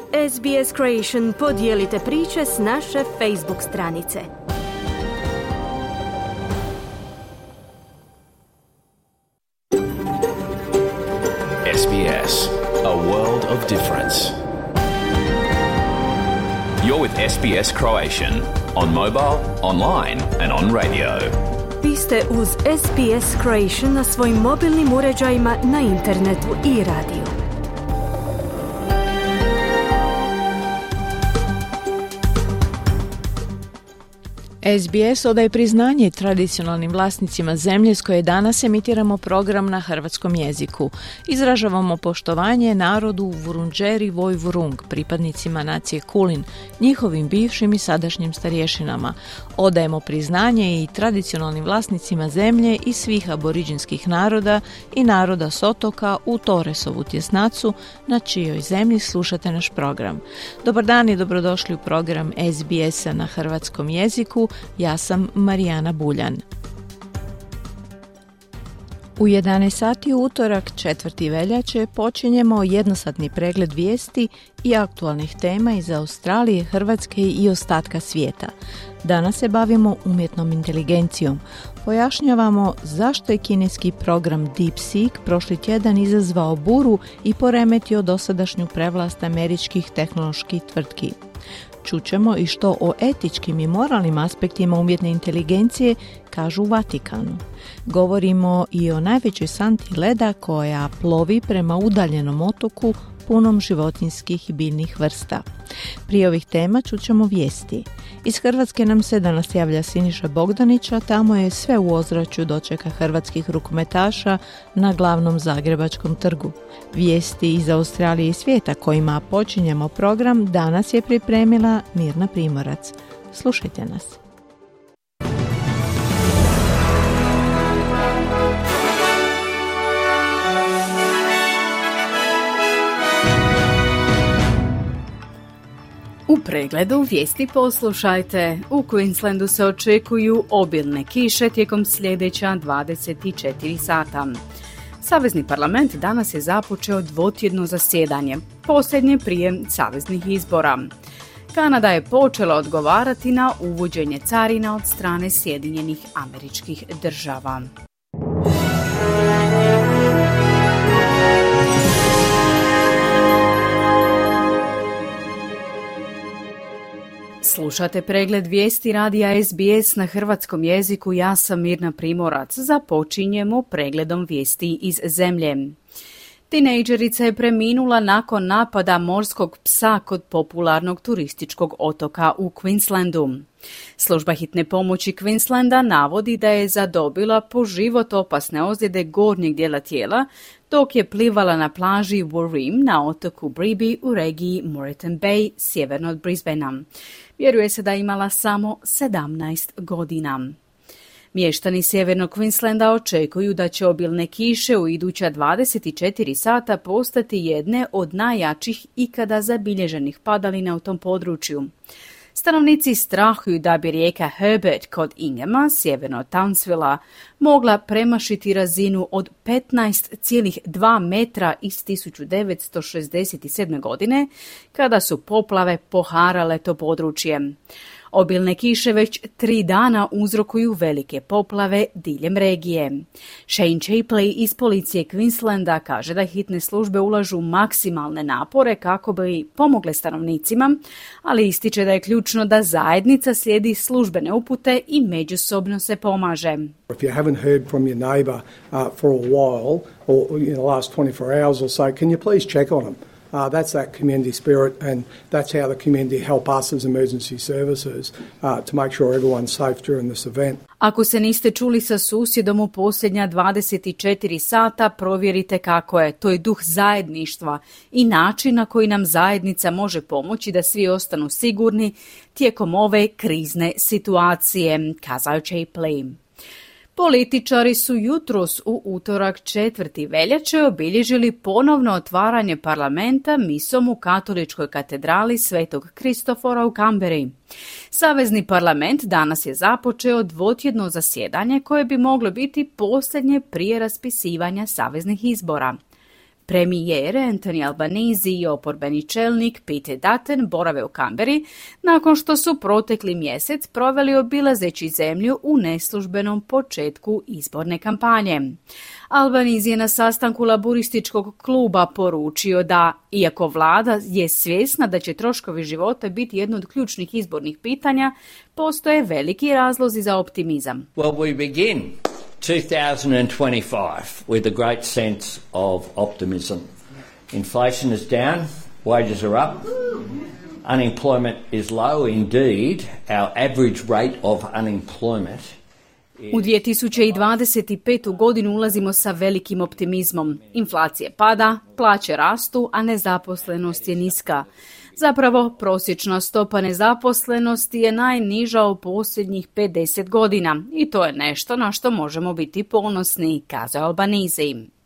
SBS Creation podijelite priče s naše Facebook stranice. SBS, a world of difference. You're with SBS Croatian on mobile, online and on radio. Vi ste uz SBS Creation na svojim mobilnim uređajima, na internetu i radiju. SBS odaje priznanje tradicionalnim vlasnicima zemlje s koje danas emitiramo program na hrvatskom jeziku. Izražavamo poštovanje narodu Vurundjeri Woi-wurrung, pripadnicima nacije Kulin, njihovim bivšim i sadašnjim starješinama. Odajemo priznanje i tradicionalnim vlasnicima zemlje i svih aboriđinskih naroda i naroda s otoka u Torresovu tjesnacu, na čijoj zemlji slušate naš program. Dobar dan i dobrodošli u program SBS-a na hrvatskom jeziku. Ja sam Marijana Buljan. U 11 sati utorak 4. veljače počinjemo jednosatni pregled vijesti i aktualnih tema iz Australije, Hrvatske i ostatka svijeta. Danas se bavimo umjetnom inteligencijom. Pojašnjavamo zašto je kineski program DeepSeek prošli tjedan izazvao buru i poremetio dosadašnju prevlast američkih tehnoloških tvrtki. Čućemo i što o etičkim i moralnim aspektima umjetne inteligencije kažu u Vatikanu. Govorimo i o najvećoj santi leda koja plovi prema udaljenom otoku punom životinjskih i biljnih vrsta. Prije ovih tema čućemo vijesti. Iz Hrvatske nam se danas javlja Siniša Bogdanića, tamo je sve u ozračju dočeka hrvatskih rukometaša na glavnom zagrebačkom trgu. Vijesti iz Australije i svijeta kojima počinjemo program danas je pripremila Mirna Primorac. Slušajte nas. U pregledu vijesti poslušajte. U Queenslandu se očekuju obilne kiše tijekom sljedeća 24 sata. Savezni parlament danas je započeo dvotjedno zasjedanje, posljednje prije saveznih izbora. Kanada je počela odgovarati na uvođenje carina od strane Sjedinjenih Američkih Država. Slušate pregled vijesti radija SBS na hrvatskom jeziku. Ja sam Mirna Primorac. Započinjemo pregledom vijesti iz zemlje. Tinejdžerica je preminula nakon napada morskog psa kod popularnog turističkog otoka u Queenslandu. Služba hitne pomoći Queenslanda navodi da je zadobila po život opasne ozljede gornjeg dijela tijela dok je plivala na plaži Warrim na otoku Bribie u regiji Moreton Bay, sjeverno od Brisbanea. Vjeruje se da je imala samo 17 godina. Mještani sjevernog Queenslanda očekuju da će obilne kiše u iduća 24 sata postati jedne od najjačih ikada zabilježenih padalina u tom području. Stanovnici strahuju da bi rijeka Herbert kod Ingema, sjeverno od Townsvilla, mogla premašiti razinu od 15,2 metra iz 1967. godine, kada su poplave poharale to područje. Obilne kiše već 3 dana uzrokuju velike poplave diljem regije. Shane Chapley iz policije Queenslanda kaže da hitne službe ulažu maksimalne napore kako bi pomogle stanovnicima, ali ističe da je ključno da zajednica slijedi službene upute i međusobno se pomaže. If you haven't heard from your neighbour for a while, or in the last 24 hours or so, can you please check on them? That's that community spirit, and that's how the community help us as emergency services to make sure everyone's safe during this event. Ako se niste čuli sa susjedom u posljednja 24 sata, provjerite kako je. To je duh zajedništva i način na koji nam zajednica može pomoći da svi ostanu sigurni tijekom ove krizne situacije, kazao Chapley. Političari su jutros u utorak 4. veljače obilježili ponovno otvaranje parlamenta misom u katoličkoj katedrali Svetog Kristofora u Canberri. Savezni parlament danas je započeo dvotjedno zasjedanje koje bi moglo biti posljednje prije raspisivanja saveznih izbora. Premijer Anthony Albanese i oporbeni čelnik Pete Dutton borave u Kamberi nakon što su protekli mjesec proveli obilazeći zemlju u neslužbenom početku izborne kampanje. Albanese je na sastanku laburističkog kluba poručio da, iako vlada je svjesna da će troškovi života biti jedno od ključnih izbornih pitanja, postoje veliki razlozi za optimizam. Well, we begin 2025 with a great sense of optimism. Inflation is down, wages are up, unemployment is low. Indeed, our average rate of unemployment. U 2025. godinu ulazimo sa velikim optimizmom. Inflacija pada, plaće rastu, a nezaposlenost je niska. Zapravo, prosječna stopa nezaposlenosti je najniža u posljednjih 50 godina i to je nešto na što možemo biti ponosni, kazao Albanese.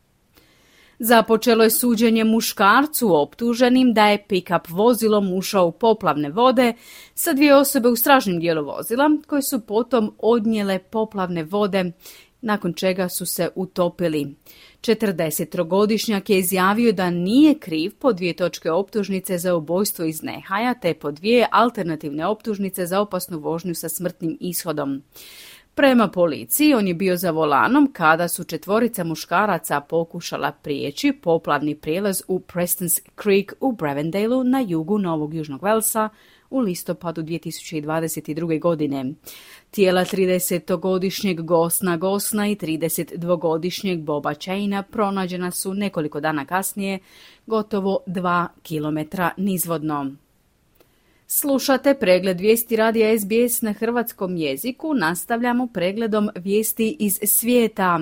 Započelo je suđenje muškarcu optuženim da je pick-up vozilom ušao u poplavne vode sa 2 osobe u stražnjem dijelu vozila koje su potom odnijele poplavne vode, nakon čega su se utopili. 43-godišnjak je izjavio da nije kriv po 2 točke optužnice za ubojstvo iz nehaja te po 2 alternativne optužnice za opasnu vožnju sa smrtnim ishodom. Prema policiji, on je bio za volanom kada su 4 muškaraca pokušala prijeći poplavni prijelaz u Preston's Creek u Brevendaleu na jugu Novog Južnog Velsa u listopadu 2022. godine. Tijela 30-godišnjeg Gosna Gosna i 32-godišnjeg Boba Chaina pronađena su nekoliko dana kasnije, gotovo 2 kilometra nizvodno. Slušate pregled vijesti radija SBS na hrvatskom jeziku. Nastavljamo pregledom vijesti iz svijeta.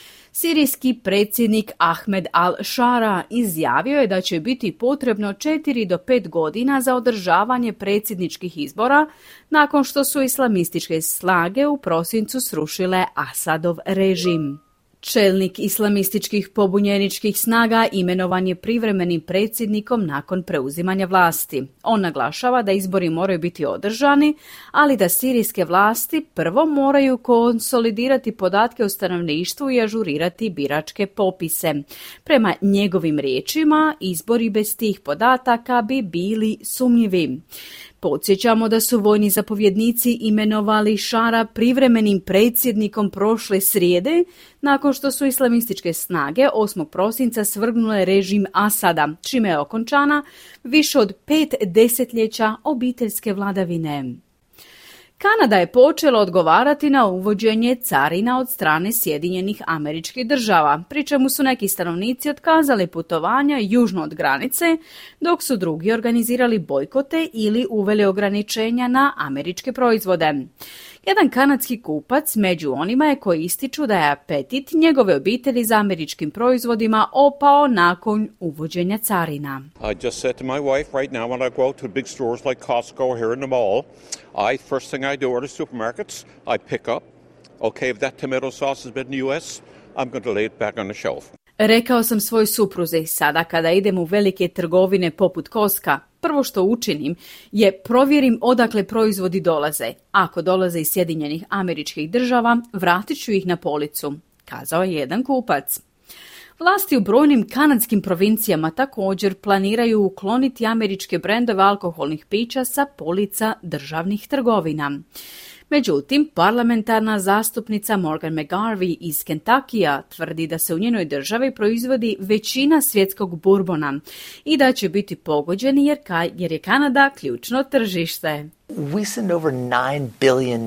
Sirijski predsjednik Ahmed al-Shara izjavio je da će biti potrebno 4 do 5 godina za održavanje predsjedničkih izbora nakon što su islamističke snage u prosincu srušile Asadov režim. Čelnik islamističkih pobunjeničkih snaga imenovan je privremenim predsjednikom nakon preuzimanja vlasti. On naglašava da izbori moraju biti održani, ali da sirijske vlasti prvo moraju konsolidirati podatke o stanovništvu i ažurirati biračke popise. Prema njegovim riječima, izbori bez tih podataka bi bili sumnjivi. Podsjećamo da su vojni zapovjednici imenovali Shara privremenim predsjednikom prošle srijede, nakon što su islamističke snage 8. prosinca svrgnule režim Asada, čime je okončana više od 5 desetljeća obiteljske vladavine. Kanada je počela odgovarati na uvođenje carina od strane Sjedinjenih Američkih Država, pri čemu su neki stanovnici otkazali putovanja južno od granice, dok su drugi organizirali bojkote ili uveli ograničenja na američke proizvode. Jedan kanadski kupac među onima je koji ističu da je apetit njegove obitelji za američkim proizvodima opao nakon uvođenja carina. I just said to my wife right now when I go out to big stores like Costco here in the mall, first thing I do are the supermarkets, I pick up, okay, if that tomato sauce has been in the US, I'm going to lay it back on the shelf. Rekao sam svoj supruzi, sada kada idem u velike trgovine poput Costca, prvo što učinim je provjerim odakle proizvodi dolaze. Ako dolaze iz Sjedinjenih Američkih Država, vratit ću ih na policu, kazao je jedan kupac. Vlasti u brojnim kanadskim provincijama također planiraju ukloniti američke brendove alkoholnih pića sa polica državnih trgovina. Međutim, parlamentarna zastupnica Morgan McGarvey iz Kentakija tvrdi da se u njenoj državi proizvodi većina svjetskog bourbona i da će biti pogođeni jer je Kanada ključno tržište. We send over $9 billion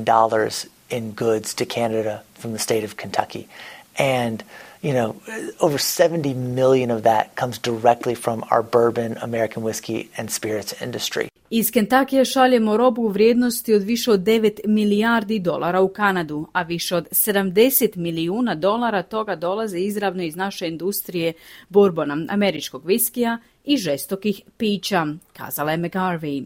in goods to Canada from the state of Kentucky. And over 70 million of that comes directly from our bourbon, American whiskey and spirits industry. Iz Kentakija šaljemo robu u vrijednosti od više od $9 milijardi u Kanadu, a više od $70 milijuna toga dolaze izravno iz naše industrije bourbona, američkog viskija i žestokih pića, kazala je McGarvey.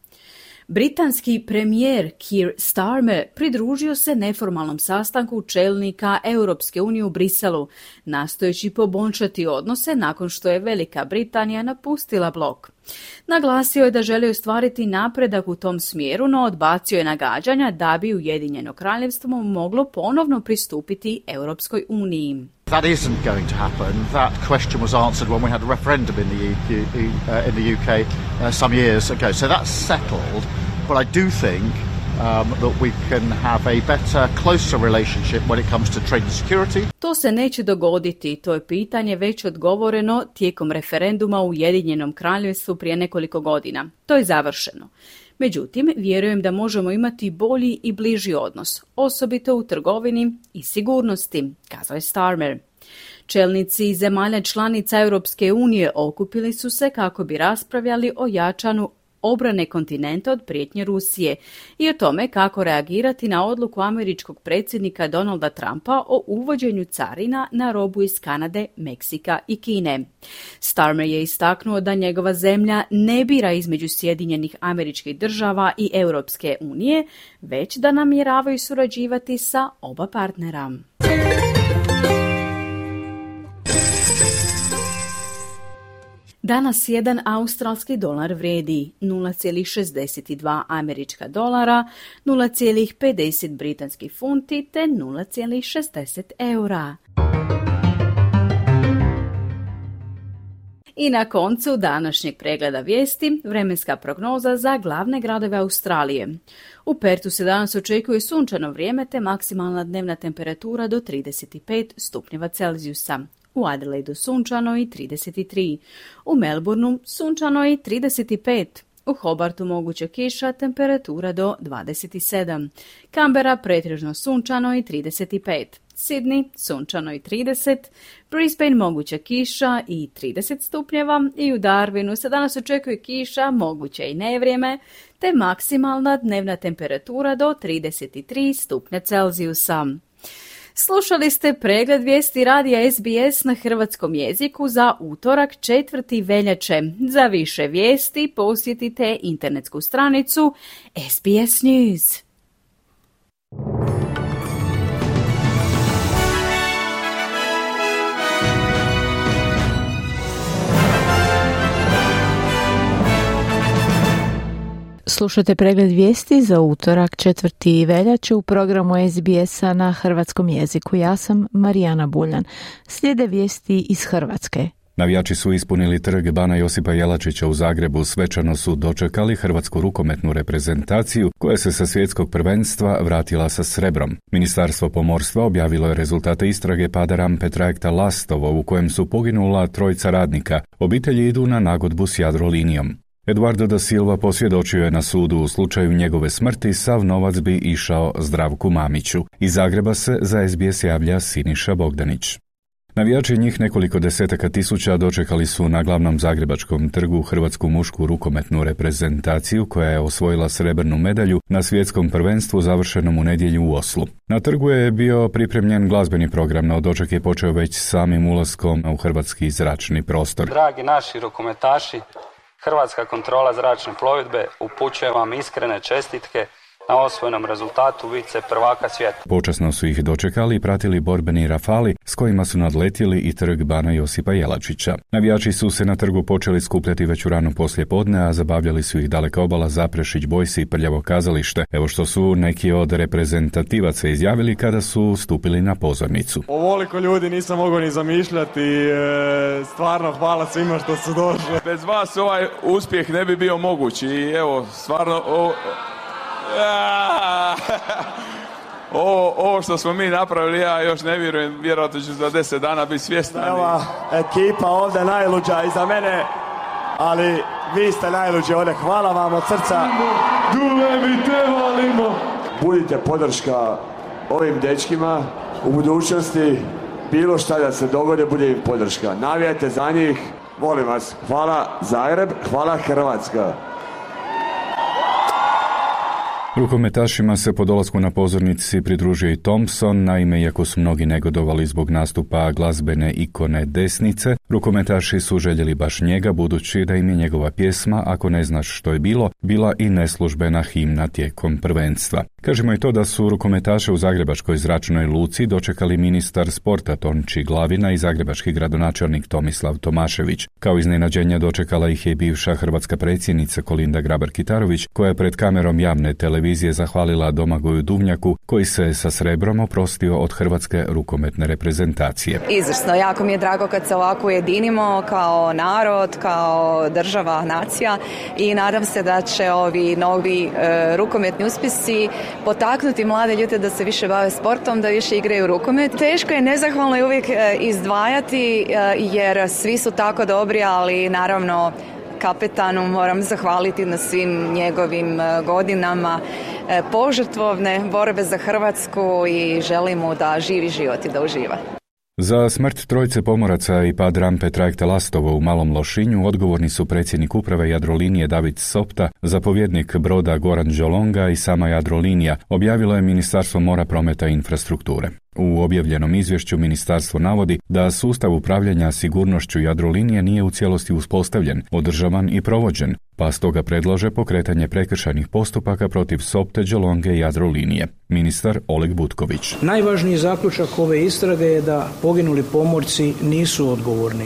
Britanski premijer Keir Starmer pridružio se neformalnom sastanku čelnika Europske unije u Briselu, nastojeći poboljšati odnose nakon što je Velika Britanija napustila blok. Naglasio je da želi ostvariti napredak u tom smjeru, no odbacio je nagađanja da bi Ujedinjeno kraljevstvo moglo ponovno pristupiti Europskoj uniji. That isn't going to happen. That question was answered when we had a referendum in the UK some years ago. So that's settled. But I do think that we can have a better, closer relationship when it comes to trade and security. To se neće dogoditi, to je pitanje već odgovoreno tijekom referenduma u Ujedinjenom Kraljevstvu prije nekoliko godina. To je završeno. Međutim, vjerujem da možemo imati bolji i bliži odnos, osobito u trgovini i sigurnosti, kazao je Starmer. Čelnici zemalja članica Europske unije okupili su se kako bi raspravljali o jačanju obrane kontinenta od prijetnje Rusije i o tome kako reagirati na odluku američkog predsjednika Donalda Trumpa o uvođenju carina na robu iz Kanade, Meksika i Kine. Starmer je istaknuo da njegova zemlja ne bira između Sjedinjenih Američkih Država i Europske unije, već da namjeravaju surađivati sa oba partnera. Danas jedan australski dolar vrijedi 0,62 američka dolara, 0,50 britanskih funti te 0,60 eura. I na koncu današnjeg pregleda vijesti vremenska prognoza za glavne gradove Australije. U Pertu se danas očekuje sunčano vrijeme te maksimalna dnevna temperatura do 35 stupnjeva Celzijusa. U Adelaidu sunčano i 33, u Melbourneu sunčano i 35, u Hobartu moguća kiša, temperatura do 27, Canberra pretežno sunčano i 35, Sydney sunčano i 30, Brisbane moguća kiša i 30 stupnjeva i u Darwinu se danas očekuje kiša, moguće i nevrijeme, te maksimalna dnevna temperatura do 33 stupnja Celzijusa. Slušali ste pregled vijesti radija SBS na hrvatskom jeziku za utorak 4. veljače. Za više vijesti posjetite internetsku stranicu SBS News. Slušajte pregled vijesti za utorak 4. veljače u programu SBS-a na hrvatskom jeziku. Ja sam Marijana Buljan. Slijede vijesti iz Hrvatske. Navijači su ispunili trg Bana Josipa Jelačića u Zagrebu. Svečano su dočekali hrvatsku rukometnu reprezentaciju koja se sa svjetskog prvenstva vratila sa srebrom. Ministarstvo pomorstva objavilo je rezultate istrage pada rampe trajekta Lastovo u kojem su poginula 3 radnika. Obitelji idu na nagodbu s Jadrolinijom. Eduardo da Silva posvjedočio je na sudu u slučaju njegove smrti, sav novac bi išao Zdravku Mamiću. Iz Zagreba se za SBS javlja Siniša Bogdanić. Navijači, njih nekoliko desetaka tisuća, dočekali su na glavnom zagrebačkom trgu hrvatsku mušku rukometnu reprezentaciju koja je osvojila srebrnu medalju na svjetskom prvenstvu završenom u nedjelju u Oslu. Na trgu je bio pripremljen glazbeni program, no doček je počeo već samim ulaskom u hrvatski zračni prostor. Dragi naši rukometaši, Hrvatska kontrola zračne plovidbe upućuje vam iskrene čestitke na osvojenom rezultatu vice prvaka svijeta. Počasno su ih dočekali i pratili borbeni rafali s kojima su nadletjeli i trg Bana Josipa Jelačića. Navijači su se na trgu počeli skupljati već u rano poslijepodne, a zabavljali su ih Daleka obala, Zaprešić, Bojsi i Prljavo kazalište. Evo što su neki od reprezentativaca izjavili kada su stupili na pozornicu. Ovoliko ljudi nisam mogao ni zamišljati, stvarno hvala svima što su došli. Bez vas ovaj uspjeh ne bi bio moguć i evo, stvarno... Ovo što smo mi napravili, ja još ne vjerujem, vjerojatno ću za 10 dana biti svjestan. Ova ekipa ovdje najluđa iza mene, ali vi ste najluđi ovdje, hvala vam od srca. Dule mi te volimo. Budite podrška ovim dečkima u budućnosti, bilo šta da se dogode, bude im podrška. Navijajte za njih, molim vas. Hvala Zagreb, hvala Hrvatska. Rukometašima se po dolasku na pozornici pridružio i Thompson, naime, iako su mnogi negodovali zbog nastupa glazbene ikone desnice, Rukometaši su željeli baš njega, budući da im je njegova pjesma Ako ne znaš što je bilo, bila i neslužbena himna tijekom prvenstva. Kažemo i to da su rukometaše u Zagrebačkoj zračnoj luci dočekali ministar sporta Tonči Glavina i zagrebački gradonačelnik Tomislav Tomašević. Kao iznenađenja dočekala ih je bivša hrvatska predsjednica Kolinda Grabar-Kitarović, koja je pred kamerom javne televizije zahvalila Domagoju Duvnjaku, koji se sa srebrom oprostio od hrvatske rukometne reprezentacije. Izvrsno, jako mi je drago kad se ovako ujedinimo kao narod, kao država, nacija, i nadam se da će ovi novi rukometni uspjesi potaknuti mlade ljude da se više bave sportom, da više igraju rukomet. Teško je, nezahvalno je uvijek izdvajati, jer svi su tako dobri, ali naravno kapetanu moram zahvaliti na svim njegovim godinama požrtvovne borbe za Hrvatsku i želim mu da živi život i da uživa. Za smrt trojice pomoraca i pad rampe trajekta Lastovo u Malom Lošinju odgovorni su predsjednik uprave Jadrolinije David Sopta, zapovjednik broda Goran Đolonga i sama Jadrolinija, objavilo je Ministarstvo mora, prometa i infrastrukture. U objavljenom izvješću ministarstvo navodi da sustav upravljanja sigurnošću Jadrolinije nije u cijelosti uspostavljen, održavan i provođen, pa stoga predlaže pokretanje prekršajnih postupaka protiv Sopte, Đolonge i Jadrolinije. Ministar Oleg Butković. Najvažniji zaključak ove istrage je da poginuli pomorci nisu odgovorni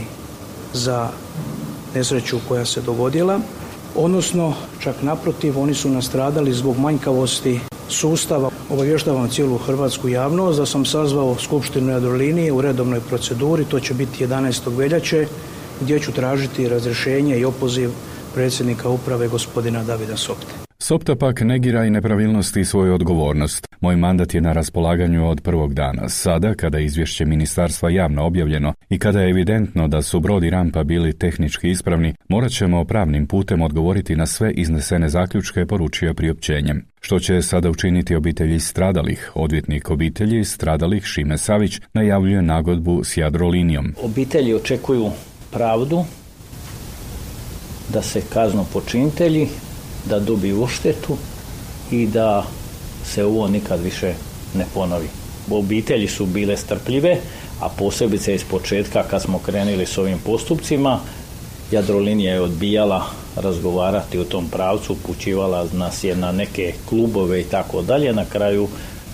za nesreću koja se dogodila, odnosno čak naprotiv, oni su nastradali zbog manjkavosti sustava. Obavještavam cijelu hrvatsku javnost da sam sazvao skupštinu Jadrolinije u redovnoj proceduri, to će biti 11. veljače, gdje ću tražiti razrješenje i opoziv predsjednika uprave gospodina Davida Sopte. Sopta pak negira i nepravilnosti i svoju odgovornost. Moj mandat je na raspolaganju od prvog dana. Sada, kada je izvješće ministarstva javno objavljeno i kada je evidentno da su brod i rampa bili tehnički ispravni, morat ćemo pravnim putem odgovoriti na sve iznesene zaključke, poručio priopćenjem. Što će sada učiniti obitelji stradalih? Odvjetnik obitelji stradalih Šime Savić najavljuje nagodbu s Jadrolinijom. Obitelji očekuju pravdu, da se kaznu počinitelji, da dobiju odštetu i da se ovo nikad više ne ponovi. Obitelji su bile strpljive, a posebice iz početka kad smo krenuli s ovim postupcima, Jadrolinija je odbijala razgovarati u tom pravcu, upućivala nas je na neke klubove i tako dalje. Na kraju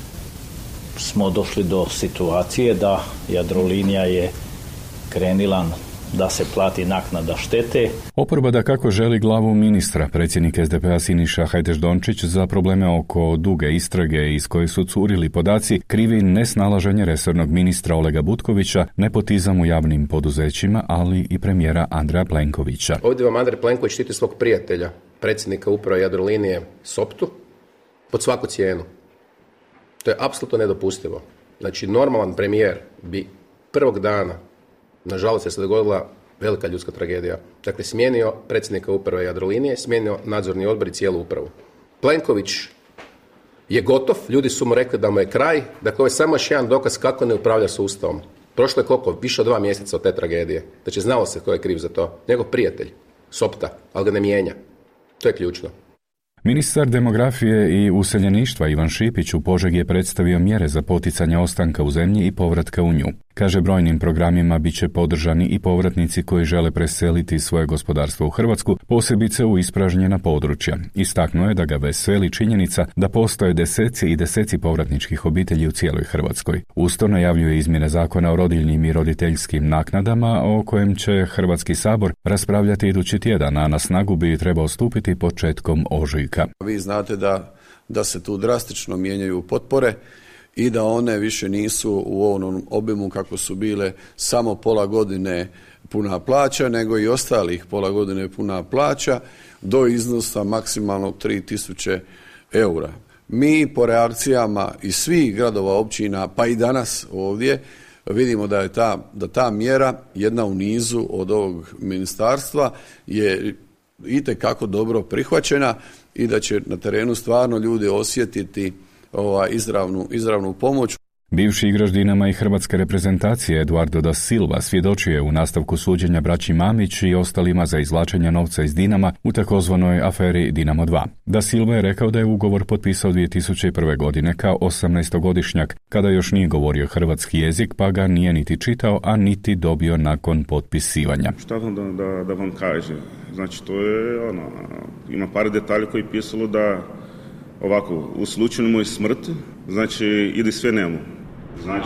smo došli do situacije da Jadrolinija je krenila da se plati naknada štete. Oporba dakako želi glavu ministra. Predsjednik SDP-a Siniša Hajdaš-Dončić za probleme oko duge istrage iz koje su curili podaci krivi nesnalaženje resornog ministra Olega Butkovića, nepotizam u javnim poduzećima, ali i premijera Andreja Plenkovića. Ovdje vam Andrej Plenković štiti svog prijatelja, predsjednika uprave Jadrolinije Soptu, pod svaku cijenu. To je apsolutno nedopustivo. Znači, normalan premijer bi prvog dana, nažalost je se dogodila velika ljudska tragedija. Dakle, smijenio predsjednika uprave Jadrolinije, smijenio nadzorni odbor i cijelu upravu. Plenković je gotov, ljudi su mu rekli da mu je kraj, dakle ovo je samo još jedan dokaz kako ne upravlja sustavom. Prošlo je koliko? Više od 2 mjeseca od te tragedije. Znači, znalo se ko je kriv za to. Njegov prijatelj, Sopta, ali ga ne mijenja. To je ključno. Ministar demografije i useljeništva Ivan Šipić u Požegi je predstavio mjere za poticanje ostanka u zemlji i povratka u nju. Kaže, brojnim programima bit će podržani i povratnici koji žele preseliti svoje gospodarstvo u Hrvatsku, posebice u ispražnjena područja. Istaknuo je da ga veseli činjenica da postoje deseci i deseci povratničkih obitelji u cijeloj Hrvatskoj. Usto najavljuje izmjene zakona o rodiljnim i roditeljskim naknadama, o kojem će Hrvatski sabor raspravljati idući tjedan, a na snagu bi trebao stupiti početkom ožujka. Vi znate da se tu drastično mijenjaju potpore i da one više nisu u onom obimu kako su bile samo pola godine puna plaća, nego i ostalih pola godine puna plaća do iznosa maksimalno 3.000 eura. Mi po reakcijama iz svih gradova, općina, pa i danas ovdje, vidimo da je ta mjera, jedna u nizu od ovog ministarstva, je itekako dobro prihvaćena i da će na terenu stvarno ljudi osjetiti izravnu pomoć. Bivši igrač Dinama i hrvatske reprezentacije Eduardo da Silva svjedočio je u nastavku suđenja braći Mamić i ostalima za izvlačenje novca iz Dinama u takozvanoj aferi Dinamo 2. Da Silva je rekao da je ugovor potpisao 2001. godine kao 18-godišnjak, kada još nije govorio hrvatski jezik, pa ga nije niti čitao, a niti dobio nakon potpisivanja. Šta da vam kaže? Znači, to je ima par detalja koji pisalo da ovako, u slučaju moje smrti, znači ide sve njemu. Znači,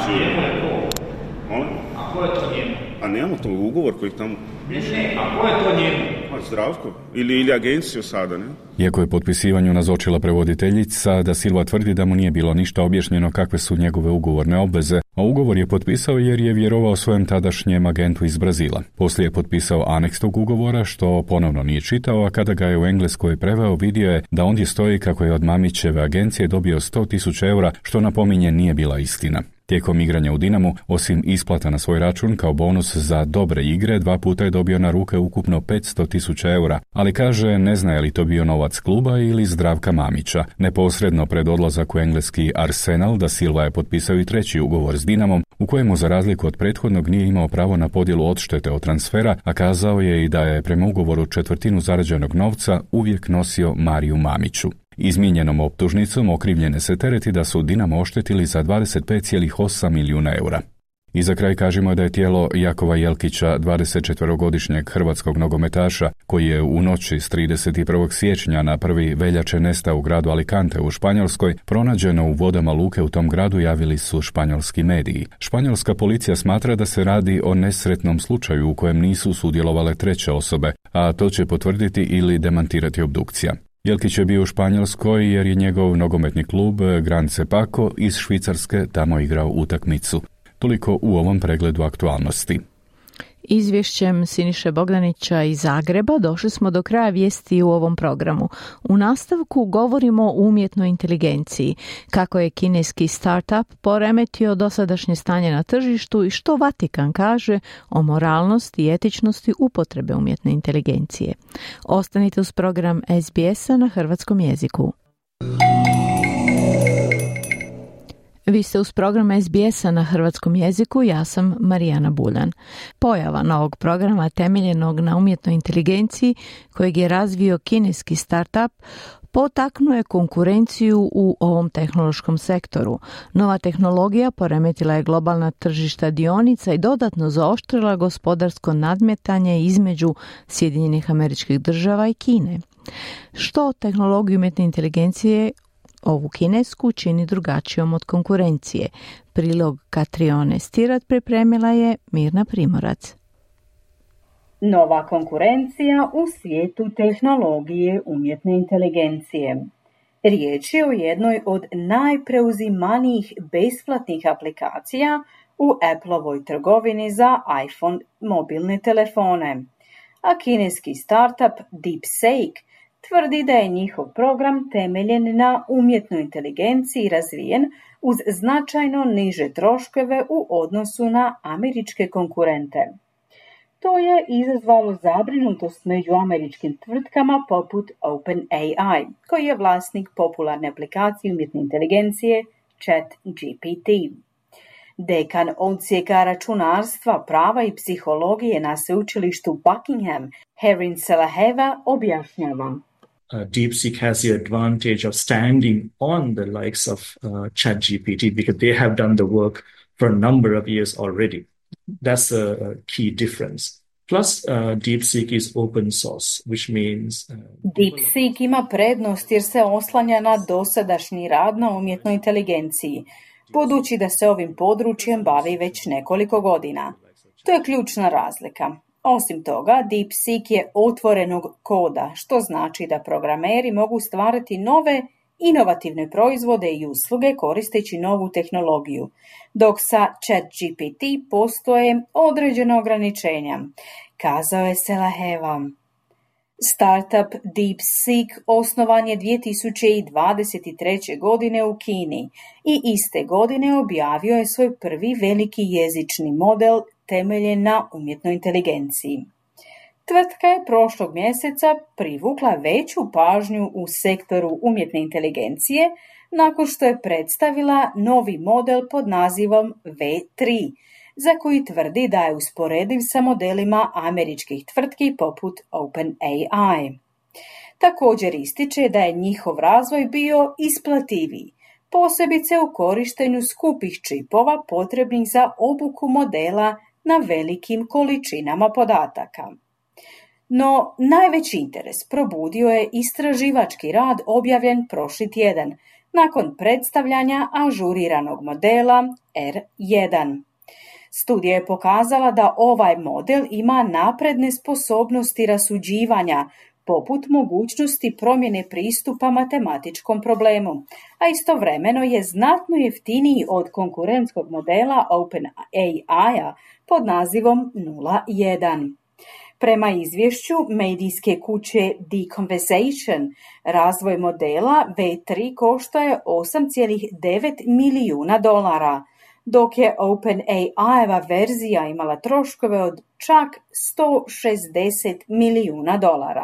a ko je to njemu? A nemamo to ugovor koji tamo... Ne, a ko je to njemu? Zdravko. Ili agenciju sada, ne? Iako je potpisivanju nazočila prevoditeljica, da Silva tvrdi da mu nije bilo ništa objašnjeno kakve su njegove ugovorne obveze, a ugovor je potpisao jer je vjerovao svojem tadašnjem agentu iz Brazila. Poslije je potpisao aneks tog ugovora, što ponovno nije čitao, a kada ga je u Engleskoj preveo, vidio je da ondje stoji kako je od Mamićeve agencije dobio 100.000 eura, što napominje nije bila istina. Tijekom igranja u Dinamu, osim isplata na svoj račun kao bonus za dobre igre, 2 puta je dobio na ruke ukupno 500.000 eura, ali kaže ne zna je li to bio novac kluba ili Zdravka Mamića. Neposredno pred odlazak u engleski Arsenal, da Silva je potpisao i 3. ugovor s Dinamom, u kojemu za razliku od prethodnog nije imao pravo na podjelu odštete od transfera, a kazao je i da je prema ugovoru 1/4 zarađenog novca uvijek nosio Mariju Mamiću. Izmijenjenom optužnicom okrivljene se tereti da su Dinamo oštetili za 25,8 milijuna eura. I za kraj kažemo da je tijelo Jakova Jelkića, 24-godišnjeg hrvatskog nogometaša, koji je u noći s 31. siječnja na 1. veljače nestao u gradu Alicante u Španjolskoj, pronađeno u vodama luke u tom gradu, javili su španjolski mediji. Španjolska policija smatra da se radi o nesretnom slučaju u kojem nisu sudjelovale treće osobe, a to će potvrditi ili demantirati obdukcija. Jelkić je bio u Španjolskoj jer je njegov nogometni klub Gran Cepaco iz Švicarske tamo igrao utakmicu. Toliko u ovom pregledu aktualnosti. Izvješćem Siniše Bogdanića iz Zagreba došli smo do kraja vijesti u ovom programu. U nastavku govorimo o umjetnoj inteligenciji, kako je kineski startup poremetio dosadašnje stanje na tržištu i što Vatikan kaže o moralnosti i etičnosti upotrebe umjetne inteligencije. Ostanite uz program SBS-a na hrvatskom jeziku. Vi ste uz program SBS-a na hrvatskom jeziku, ja sam Marijana Buljan. Pojava novog programa temeljenog na umjetnoj inteligenciji kojeg je razvio kineski startup potaknuje konkurenciju u ovom tehnološkom sektoru. Nova tehnologija poremetila je globalna tržišta dionica i dodatno zaoštrila gospodarsko nadmetanje između Sjedinjenih Američkih Država i Kine. Što tehnologiju umjetne inteligencije ovu kinesku čini drugačijom od konkurencije? Prilog Katrione Stirat pripremila je Mirna Primorac. Nova konkurencija u svijetu tehnologije umjetne inteligencije. Riječ je o jednoj od najpreuzimanijih besplatnih aplikacija u Appleovoj trgovini za iPhone mobilne telefone. A kineski startup DeepSeek tvrdi da je njihov program temeljen na umjetnoj inteligenciji razvijen uz značajno niže troškove u odnosu na američke konkurente. To je izazvalo zabrinutost među američkim tvrtkama poput OpenAI, koji je vlasnik popularne aplikacije umjetne inteligencije ChatGPT. Dekan odsjeka računarstva, prava i psihologije na sveučilištu Buckingham, Herin Selaheva, objašnjava. DeepSeek has the advantage of standing on the likes of ChatGPT because they have done the work for a number of years already. That's a key difference. Plus, DeepSeek is open source, which means... DeepSeek ima prednost jer se oslanja na dosadašnji rad na umjetnoj inteligenciji, budući da se ovim područjem bavi već nekoliko godina. To je ključna razlika. Osim toga, DeepSeek je otvorenog koda, što znači da programeri mogu stvarati nove, inovativne proizvode i usluge koristeći novu tehnologiju, dok sa ChatGPT postoje određena ograničenja, kazao je Selaheva. Startup DeepSeek osnovan je 2023. godine u Kini i iste godine objavio je svoj prvi veliki jezični model temeljen na umjetnoj inteligenciji. Tvrtka je prošlog mjeseca privukla veću pažnju u sektoru umjetne inteligencije nakon što je predstavila novi model pod nazivom V3, za koji tvrdi da je usporediv sa modelima američkih tvrtki poput OpenAI. Također ističe da je njihov razvoj bio isplativiji, posebice u korištenju skupih čipova potrebnih za obuku modela na velikim količinama podataka. No, najveći interes probudio je istraživački rad objavljen prošli tjedan, nakon predstavljanja ažuriranog modela R1. Studija je pokazala da ovaj model ima napredne sposobnosti rasuđivanja, poput mogućnosti promjene pristupa matematičkom problemu, a istovremeno je znatno jeftiniji od konkurentskog modela OpenAI-a pod nazivom 0.1. Prema izvješću medijske kuće The Conversation, razvoj modela V3 košta $8,9 milijuna, dok je OpenAI-eva verzija imala troškove od čak $160 milijuna.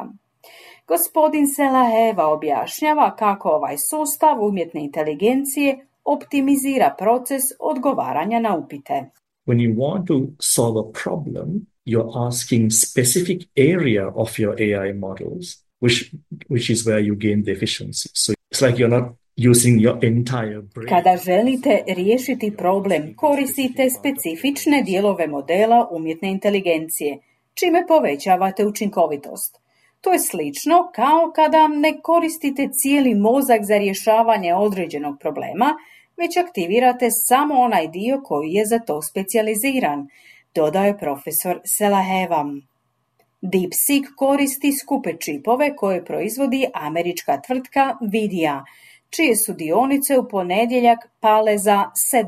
Gospodin Selaheva objašnjava kako ovaj sustav umjetne inteligencije optimizira proces odgovaranja na upite. When you want to solve a problem, you're asking specific area of your AI models, which is where you gain the efficiency. So it's like you're not using your entire brain. Kada želite riješiti problem, koristite specifične dijelove modela umjetne inteligencije, čime povećavate učinkovitost. To je slično kao kada ne koristite cijeli mozak za rješavanje određenog problema, već aktivirate samo onaj dio koji je za to specijaliziran, dodao je profesor Selaheva. DeepSeek koristi skupe čipove koje proizvodi američka tvrtka Nvidia, čije su dionice u ponedjeljak pale za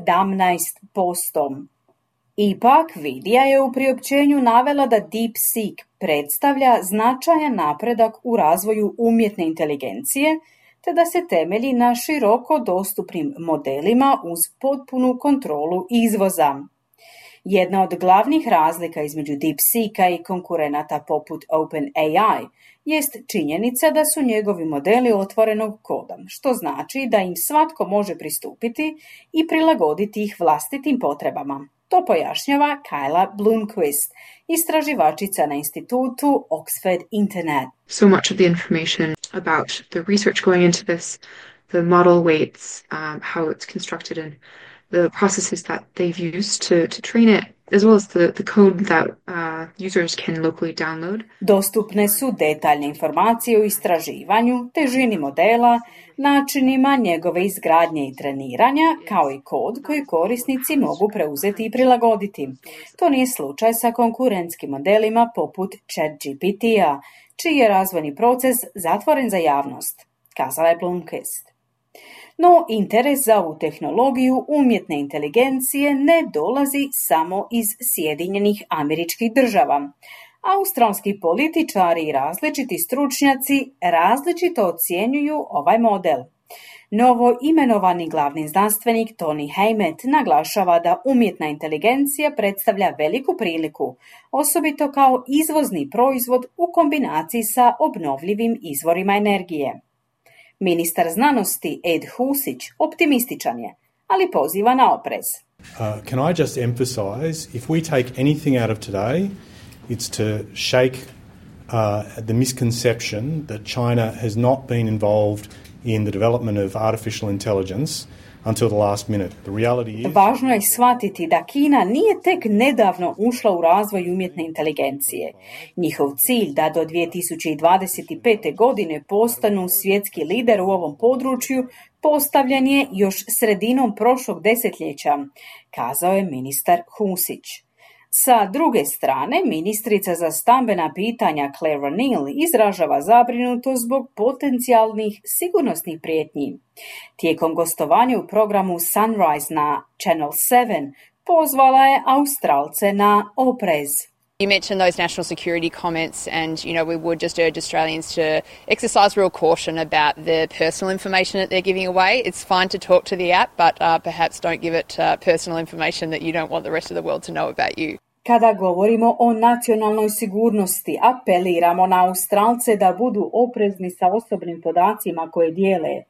17%. Ipak, Nvidia je u priopćenju navela da DeepSeek predstavlja značajan napredak u razvoju umjetne inteligencije, te da se temelji na široko dostupnim modelima uz potpunu kontrolu izvoza. Jedna od glavnih razlika između DeepSeeka i konkurenata poput OpenAI jest činjenica da su njegovi modeli otvorenog koda, što znači da im svatko može pristupiti i prilagoditi ih vlastitim potrebama. To pojašnjava Kyla Bloomquist, istraživačica na institutu Oxford Internet. So much of the information about the research going into this, the model weights, how it's constructed and the processes that they've used to train it, as well as the code that users can locally download. Dostupne su detaljne informacije o istraživanju, težini modela, načinima njegove izgradnje i treniranja, kao i kod koji korisnici mogu preuzeti i prilagoditi. To nije slučaj sa konkurentskim modelima poput ChatGPT-a, čiji je razvojni proces zatvoren za javnost, kazala je Bloomquist. No, interes za ovu tehnologiju umjetne inteligencije ne dolazi samo iz Sjedinjenih Američkih Država. Australski političari i različiti stručnjaci različito ocjenjuju ovaj model. Novo imenovani glavni znanstvenik Tony Haymet naglašava da umjetna inteligencija predstavlja veliku priliku, osobito kao izvozni proizvod u kombinaciji sa obnovljivim izvorima energije. Ministar znanosti Ed Husić optimističan je, ali poziva na oprez. Can I just emphasize, if we take anything out of today, it's to shake the misconception that China has not been involved in the development of artificial intelligence until the last minute. The reality is... Važno je shvatiti da Kina nije tek nedavno ušla u razvoj umjetne inteligencije. Njihov cilj da do 2025. godine postanu svjetski lider u ovom području postavljen je još sredinom prošlog desetljeća, kazao je ministar Husić. Sa druge strane, ministrica za stambena pitanja Claire O'Neill izražava zabrinutost zbog potencijalnih sigurnosnih prijetnji. Tijekom gostovanja u programu Sunrise na Channel 7 pozvala je Australce na oprez. You mentioned those national security comments and, we would just urge Australians to exercise real caution about the personal information that they're giving away. It's fine to talk to the app, but perhaps don't give it personal information that you don't want the rest of the world to know about you. Kada govorimo o nacionalnoj sigurnosti, apeliramo na Australce da budu oprezni sa osobnim podacima koje dijele.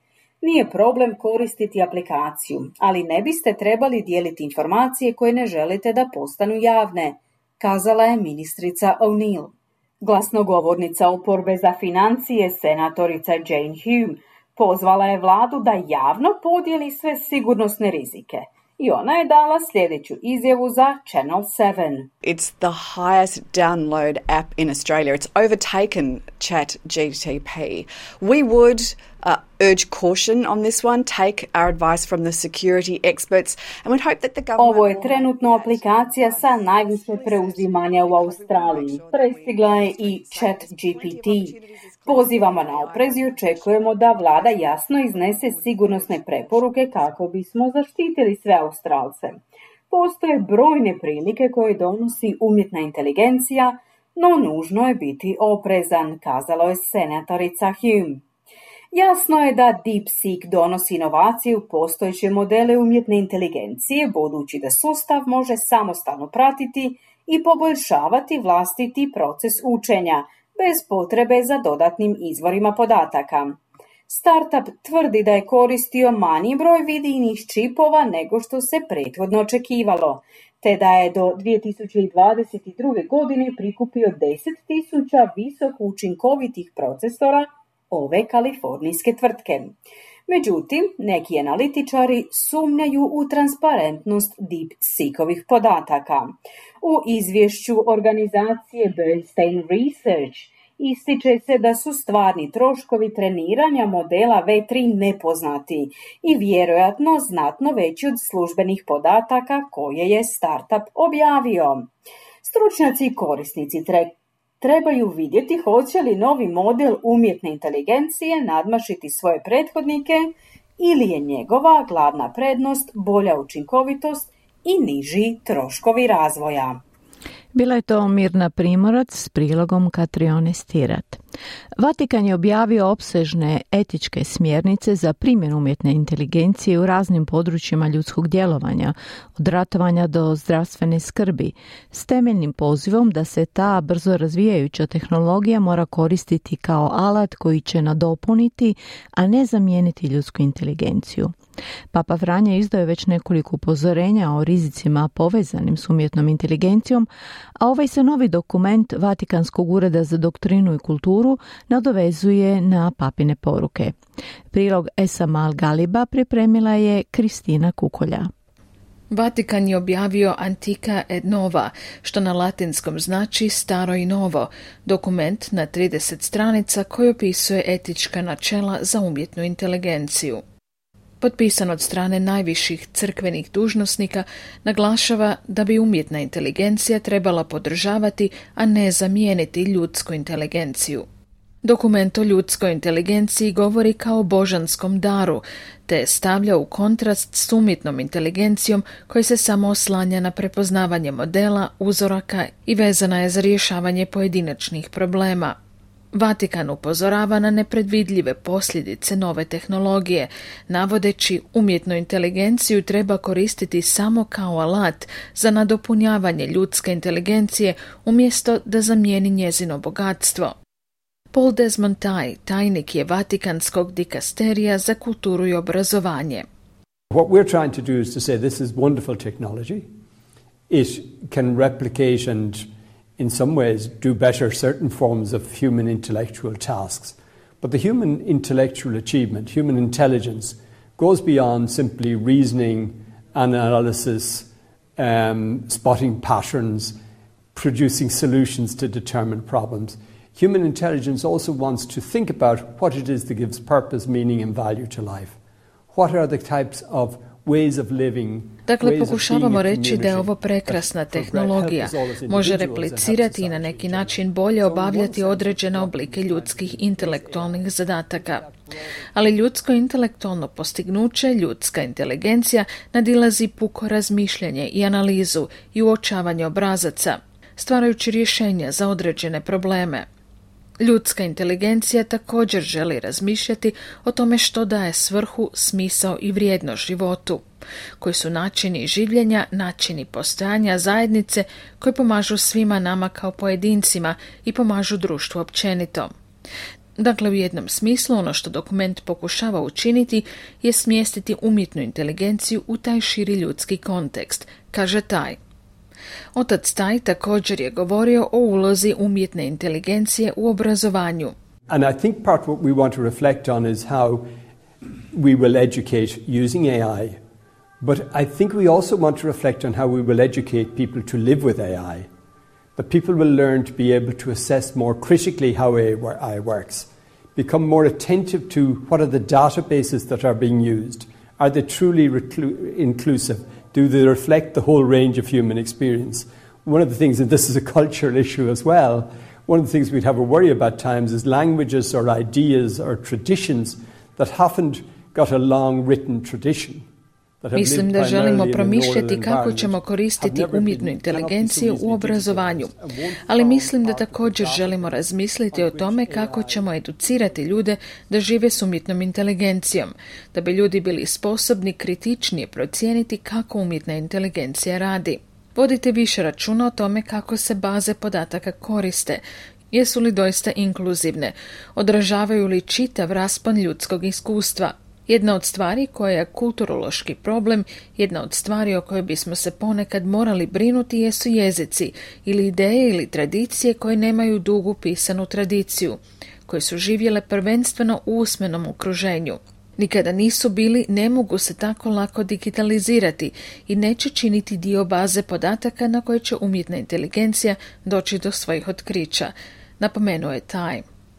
Nije problem koristiti aplikaciju, ali ne biste trebali dijeliti informacije koje ne želite da postanu javne, kazala je ministrica O'Neill. Glasnogovornica oporbe za financije, senatorica Jane Hume, pozvala je vladu da javno podijeli sve sigurnosne rizike. I ona je dala sljedeću izjavu za Channel 7. It's the highest download app in Australia. It's overtaken ChatGPT. We would urge caution on this one, take our advice from the security experts, and we'd hope that the government... Ovo je trenutno aplikacija sa najviše preuzimanja u Australiji. Prestigla je i ChatGPT. Pozivamo na oprez i očekujemo da vlada jasno iznese sigurnosne preporuke kako bismo zaštitili sve Australce. Postoje brojne prilike koje donosi umjetna inteligencija, no nužno je biti oprezan, kazalo je senatorica Hume. Jasno je da DeepSeek donosi inovacije u postojeće modele umjetne inteligencije, budući da sustav može samostalno pratiti i poboljšavati vlastiti proces učenja, bez potrebe za dodatnim izvorima podataka. Startup tvrdi da je koristio manji broj vidijnih čipova nego što se prethodno očekivalo, te da je do 2022. godine prikupio 10.000 visoko učinkovitih procesora ove kalifornijske tvrtke. Međutim, neki analitičari sumnjaju u transparentnost DeepSeekovih podataka. U izvješću organizacije Bernstein Research ističe se da su stvarni troškovi treniranja modela V3 nepoznati i vjerojatno znatno veći od službenih podataka koje je startup objavio. Stručnjaci i korisnici trebaju vidjeti hoće li novi model umjetne inteligencije nadmašiti svoje prethodnike ili je njegova glavna prednost bolja učinkovitost i niži troškovi razvoja. Bila je to Mirna Primorac s prilogom Katrione Stirat. Vatikan je objavio opsežne etičke smjernice za primjenu umjetne inteligencije u raznim područjima ljudskog djelovanja, od ratovanja do zdravstvene skrbi, s temeljnim pozivom da se ta brzo razvijajuća tehnologija mora koristiti kao alat koji će nadopuniti, a ne zamijeniti ljudsku inteligenciju. Papa Franja izdao je već nekoliko upozorenja o rizicima povezanim s umjetnom inteligencijom, a ovaj se novi dokument Vatikanskog ureda za doktrinu i kulturu nadovezuje na papine poruke. Prilog Esama Al-Galiba pripremila je Kristina Kukolja. Vatikan je objavio Antica et Nova, što na latinskom znači staro i novo, dokument na 30 stranica koji opisuje etička načela za umjetnu inteligenciju. Potpisan od strane najviših crkvenih dužnosnika, naglašava da bi umjetna inteligencija trebala podržavati, a ne zamijeniti ljudsku inteligenciju. Dokument o ljudskoj inteligenciji govori kao božanskom daru, te stavlja u kontrast s umjetnom inteligencijom koja se samo oslanja na prepoznavanje modela, uzoraka i vezana je za rješavanje pojedinačnih problema. Vatikan upozorava na nepredvidljive posljedice nove tehnologije, navodeći umjetnu inteligenciju treba koristiti samo kao alat za nadopunjavanje ljudske inteligencije umjesto da zamijeni njezino bogatstvo. Paul Desmond Tai, tajnik je Vatikanskog dikasterija za kulturu i obrazovanje. What we're trying to do is to say this is wonderful technology. It can replicate and in some ways do better certain forms of human intellectual tasks. But the human intellectual achievement, human intelligence, goes beyond simply reasoning, analysis, spotting patterns, producing solutions to determined problems. Human intelligence also wants to think about what it is that gives purpose, meaning and value to life. What are the types of ways of living. Dakle, pokušavamo reći da je ovo prekrasna tehnologija. Može replicirati i na neki način bolje obavljati određene oblike ljudskih intelektualnih zadataka. Ali ljudsko intelektualno postignuće, ljudska inteligencija, nadilazi puko razmišljanje i analizu i uočavanje obrazaca, stvarajući rješenja za određene probleme. Ljudska inteligencija također želi razmišljati o tome što daje svrhu, smisao i vrijednost životu, koji su načini življenja, načini postojanja zajednice koji pomažu svima nama kao pojedincima i pomažu društvu općenito. Dakle, u jednom smislu ono što dokument pokušava učiniti je smjestiti umjetnu inteligenciju u taj širi ljudski kontekst, kaže taj. Otac Taj također je govorio o ulozi umjetne inteligencije u obrazovanju. And I think part what we want to reflect on is how we will educate using AI. But I think we also want to reflect on how we will educate people to live with AI. That people will learn to be able to assess more critically how AI works, become more attentive to what are the databases that are being used. Are they truly inclusive? Do they reflect the whole range of human experience? One of the things, and this is a cultural issue as well, one of the things we'd have a worry about times is languages or ideas or traditions that haven't got a long written tradition. Mislim da želimo promišljati kako ćemo koristiti umjetnu inteligenciju u obrazovanju, ali mislim da također želimo razmisliti o tome kako ćemo educirati ljude da žive s umjetnom inteligencijom, da bi ljudi bili sposobni kritičnije procijeniti kako umjetna inteligencija radi. Vodite više računa o tome kako se baze podataka koriste, jesu li doista inkluzivne, odražavaju li čitav raspon ljudskog iskustva. Jedna od stvari koja je kulturološki problem, jedna od stvari o kojoj bismo se ponekad morali brinuti jesu jezici ili ideje ili tradicije koje nemaju dugu pisanu tradiciju, koje su živjele prvenstveno u usmenom okruženju. Nikada nisu bili, ne mogu se tako lako digitalizirati i neće činiti dio baze podataka na koje će umjetna inteligencija doći do svojih otkrića, napomenuo je taj.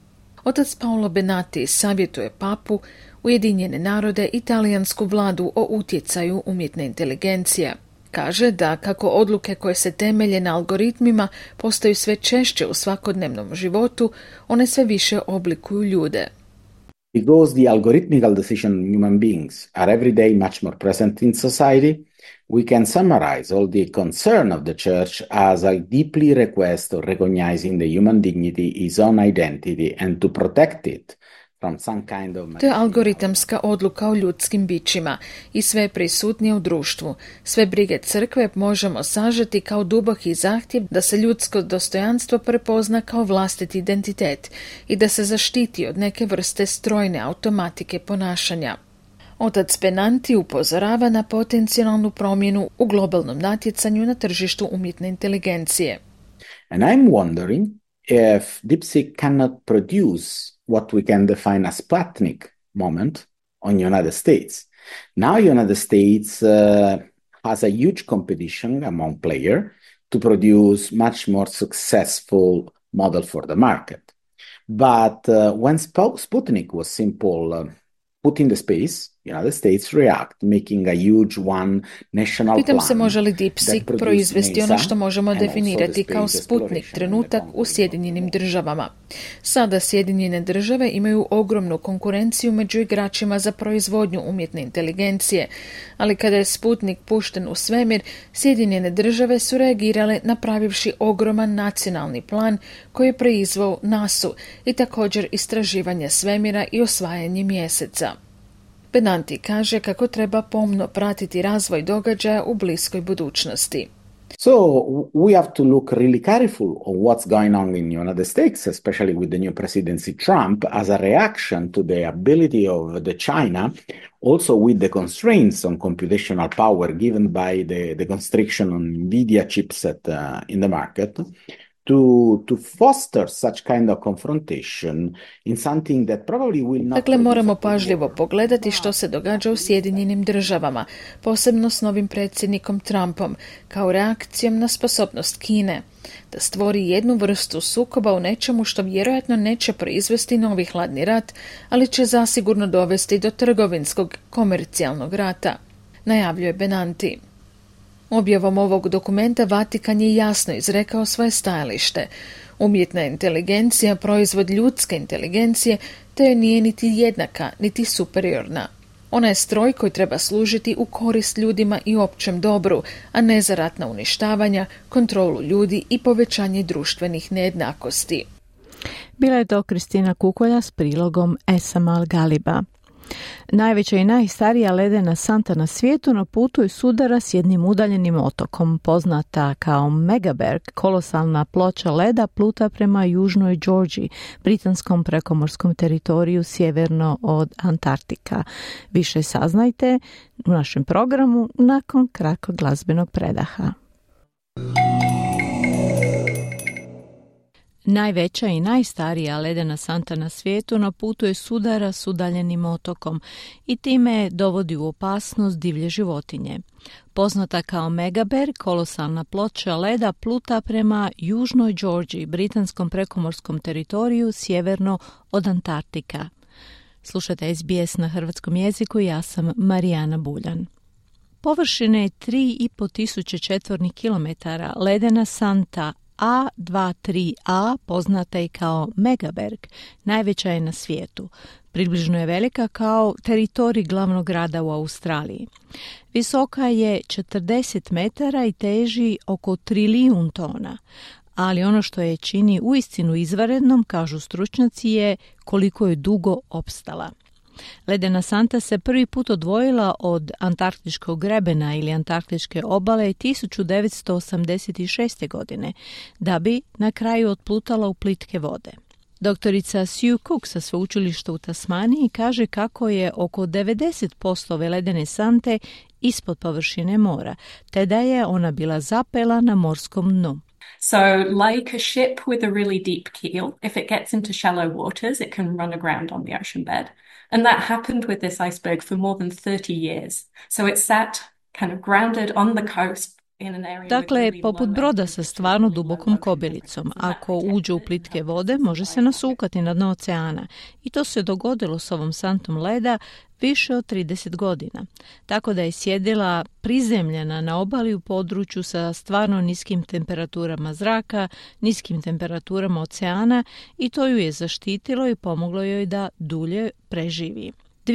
Otac Paolo Benati savjetuje papu, Ujedinjene narode i talijansku vladu o utjecaju umjetne inteligencije. Kaže da kako odluke koje se temelje na algoritmima postaju sve češće u svakodnevnom životu, one sve više oblikuju ljude. Because the algorithmical decision human beings are every day much more present in society, we can summarize all the concern of the Church as a deeply request of recognizing the human dignity, his own identity, and to protect it. To je algoritamska odluka o ljudskim bićima i sve prisutnije u društvu. Sve brige crkve možemo sažeti kao duboki zahtjev da se ljudsko dostojanstvo prepozna kao vlastiti identitet i da se zaštiti od neke vrste strojne automatike ponašanja. Otac Benanti upozorava na potencijalnu promjenu u globalnom natjecanju na tržištu umjetne inteligencije. And I'm wondering if DeepSeek cannot produce what we can define as Sputnik moment on United States. Now United States has a huge competition among players to produce much more successful model for the market. But when Sputnik was simple put in the space, United States react, making a huge one national plan. Pitam se može li DeepSeek proizvesti ono što možemo definirati kao Sputnik trenutak u Sjedinjenim državama. Sada Sjedinjene države imaju ogromnu konkurenciju među igračima za proizvodnju umjetne inteligencije, ali kada je Sputnik pušten u svemir, Sjedinjene države su reagirale napravivši ogroman nacionalni plan koji je proizveo NASA i također istraživanje svemira i osvajanje mjeseca. Benanti kaže kako treba pomno pratiti razvoj događaja u bliskoj budućnosti. So we have to look really careful on what's going on in the United States, especially with the new presidency Trump, as a reaction to the ability of the China, also with the constraints on computational power given by the constriction on NVIDIA chipset in the market, to foster such kind of confrontation in something that probably will not... Dakle, moramo pažljivo pogledati što se događa u Sjedinjenim državama, posebno s novim predsjednikom Trumpom, kao reakcijom na sposobnost Kine, da stvori jednu vrstu sukoba u nečemu što vjerojatno neće proizvesti novi hladni rat, ali će zasigurno dovesti do trgovinskog komercijalnog rata, najavljuje Benanti. Objavom ovog dokumenta Vatikan je jasno izrekao svoje stajalište. Umjetna inteligencija, proizvod ljudske inteligencije, te nije niti jednaka, niti superiorna. Ona je stroj koji treba služiti u korist ljudima i općem dobru, a ne za ratna uništavanja, kontrolu ljudi i povećanje društvenih nejednakosti. Bila je to Kristina Kukolja s prilogom Esama Al-Galiba. Najveća i najstarija ledena santa na svijetu na putu je sudara s jednim udaljenim otokom. Poznata kao Megaberg, kolosalna ploča leda pluta prema južnoj Georgiji, britanskom prekomorskom teritoriju sjeverno od Antarktika. Više saznajte u našem programu nakon kratkog glazbenog predaha. Najveća i najstarija ledena santa na svijetu na putu je sudara s udaljenim otokom i time dovodi u opasnost divlje životinje. Poznata kao Megaberg, kolosalna ploča leda pluta prema južnoj Georgiji, britanskom prekomorskom teritoriju sjeverno od Antarktika. Slušajte SBS na hrvatskom jeziku, ja sam Marijana Buljan. Površine je 3.500 četvornih kilometara. Ledena santa A23A, poznata je kao Megaberg, najveća je na svijetu. Približno je velika kao teritorij glavnog grada u Australiji. Visoka je 40 metara i teži oko trilijun tona. Ali ono što je čini uistinu izvanrednom, kažu stručnjaci, je koliko je dugo opstala. Ledena santa se prvi put odvojila od antarktičkog grebena ili antarktičke obale 1986. godine, da bi na kraju otplutala u plitke vode. Doktorica Sue Cook sa sveučilišta u Tasmaniji kaže kako je oko 90% ove ledene sante ispod površine mora, te da je ona bila zapela na morskom dnu. So, like a ship with a really deep keel, if it gets into shallow waters, it can run aground on the ocean bed. And that happened with this iceberg for more than 30 years. So it sat kind of grounded on the coast. Dakle, poput broda sa stvarno dubokom kobilicom. Ako uđe u plitke vode, može se nasukati na dno oceana. I to se dogodilo s ovom santom leda više od 30 godina. Tako da je sjedila prizemljena na obali u području sa stvarno niskim temperaturama zraka, niskim temperaturama oceana i to ju je zaštitilo i pomoglo joj da dulje preživi.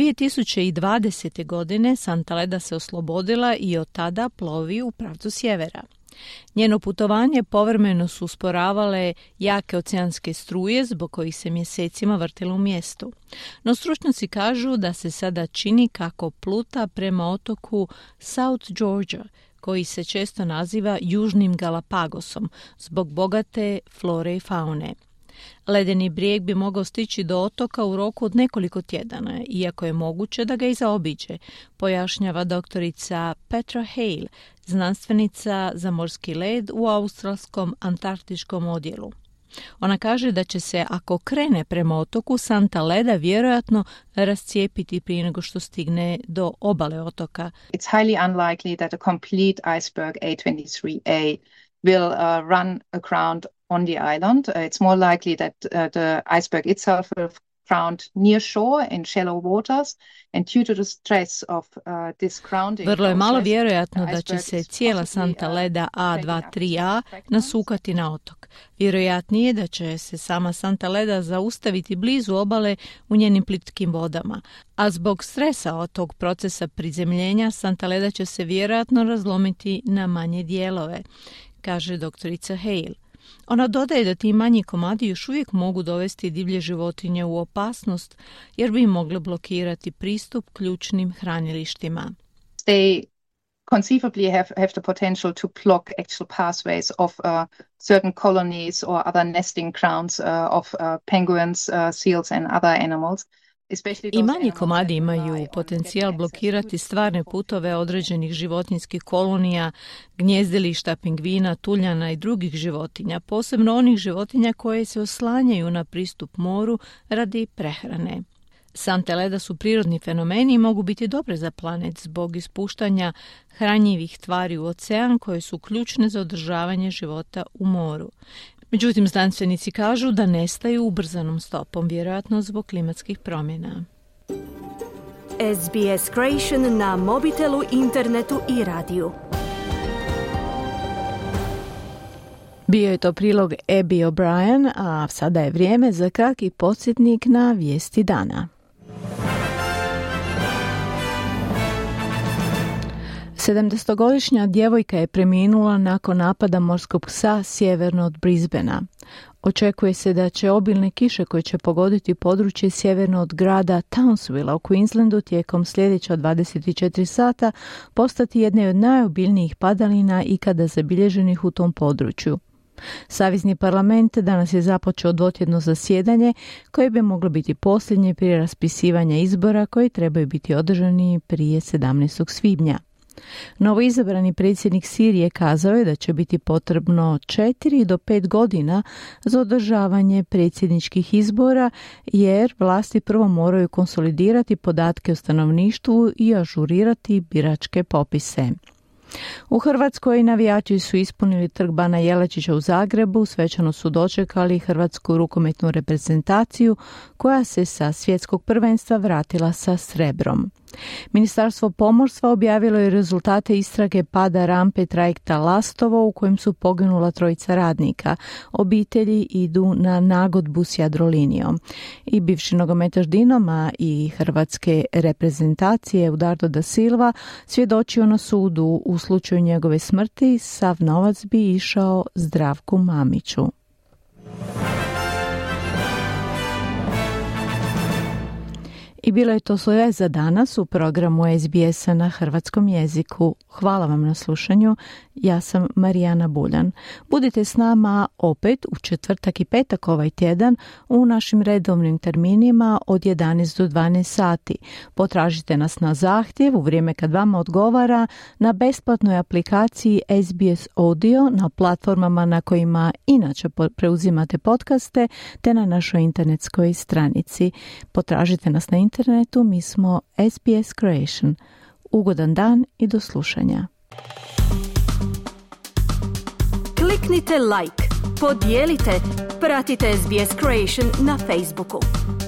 2020. godine santa leda se oslobodila i od tada plovi u pravcu sjevera. Njeno putovanje povremeno su usporavale jake oceanske struje zbog kojih se mjesecima vrtilo u mjestu. No stručnjaci kažu da se sada čini kako pluta prema otoku South Georgia, koji se često naziva Južnim Galapagosom zbog bogate flore i faune. Ledeni brijeg bi mogao stići do otoka u roku od nekoliko tjedana, iako je moguće da ga i zaobiđe, pojašnjava doktorica Petra Hale, znanstvenica za morski led u australskom antarktičkom odjelu. Ona kaže da će se, ako krene prema otoku, santa leda vjerojatno rascijepiti prije nego što stigne do obale otoka. It's highly unlikely that a complete iceberg A23A will run aground on the island. It's more likely that the iceberg itself will ground near shore in shallow waters, and due to the stress of this grounding. Vrlo je malo vjerojatno da će se cijela santa leda A23A nasukati na otok. Vjerojatnije je da će se sama santa leda zaustaviti blizu obale u njenim plitkim vodama, a zbog stresa od tog procesa prizemljenja santa leda će se vjerojatno razlomiti na manje dijelove, kaže doktorica Hale. Ona dodaje da ti manji komadi još uvijek mogu dovesti divlje životinje u opasnost jer bi im mogle blokirati pristup ključnim hranilištima. They conceivably have the potential to block actual pathways of certain colonies or other nesting grounds of penguins, seals and other animals. I manji komadi imaju potencijal blokirati stvarne putove određenih životinjskih kolonija, gnjezdilišta pingvina, tuljana i drugih životinja, posebno onih životinja koje se oslanjaju na pristup moru radi prehrane. Sante leda su prirodni fenomeni i mogu biti dobre za planet zbog ispuštanja hranjivih tvari u ocean koje su ključne za održavanje života u moru. Međutim, znanstvenici kažu da nestaju ubrzanom stopom, vjerojatno zbog klimatskih promjena. SBS Creation na mobitelu, internetu i radiju. Bio je to prilog Abby O'Brien, a sada je vrijeme za kratki podsjetnik na vijesti dana. 70-godišnja djevojka je preminula nakon napada morskog psa sjeverno od Brisbanea. Očekuje se da će obilne kiše koje će pogoditi područje sjeverno od grada Townsville u Queenslandu tijekom sljedeća 24 sata postati jedne od najobiljnijih padalina ikada zabilježenih u tom području. Savezni parlament danas je započeo dvotjedno zasjedanje koje bi moglo biti posljednje prije raspisivanja izbora koji trebaju biti održani prije 17. svibnja. Novoizabrani predsjednik Sirije kazao je da će biti potrebno 4 do 5 godina za održavanje predsjedničkih izbora, jer vlasti prvo moraju konsolidirati podatke o stanovništvu i ažurirati biračke popise. U Hrvatskoj navijači su ispunili trg Bana Jelačića u Zagrebu, svečano su dočekali hrvatsku rukometnu reprezentaciju koja se sa svjetskog prvenstva vratila sa srebrom. Ministarstvo pomorstva objavilo je rezultate istrage pada rampe trajekta Lastovo u kojem su poginula 3 radnika. Obitelji idu na nagodbu s Jadrolinijom. I bivši nogometaš Dinama i hrvatske reprezentacije Eduardo da Silva svjedočio na sudu. U slučaju njegove smrti sav novac bi išao Zdravku Mamiću. I bilo je to sve za danas u programu SBS-a na hrvatskom jeziku. Hvala vam na slušanju. Ja sam Marijana Buljan. Budite s nama opet u četvrtak i petak ovaj tjedan u našim redovnim terminima od 11 do 12 sati. Potražite nas na zahtjev u vrijeme kad vama odgovara na besplatnoj aplikaciji SBS Audio na platformama na kojima inače preuzimate podcaste te na našoj internetskoj stranici. Potražite nas na internetu, mi smo SBS Creation. Ugodan dan i do slušanja. Kliknite like, podijelite, pratite SBS Creation na Facebooku.